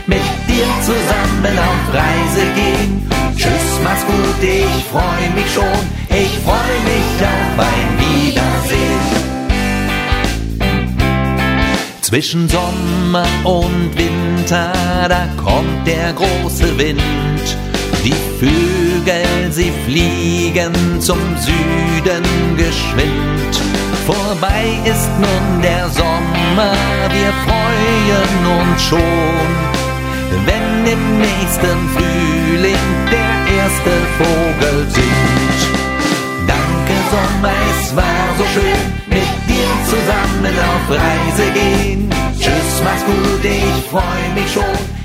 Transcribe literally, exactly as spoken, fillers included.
mit dir zusammen auf Reise gehen. Tschüss, mach's gut, ich freu mich schon, ich freu mich auf ein Wiedersehen. Zwischen Sommer und Winter, da kommt der große Wind. Die Vögel, sie fliegen zum Süden geschwind. Vorbei ist nun der Sommer, wir freuen uns schon, wenn im nächsten Frühling der erste Vogel singt. Danke Sommer, es war so schön, mit dir zusammen auf Reise gehen. Tschüss, mach's gut, ich freu mich schon,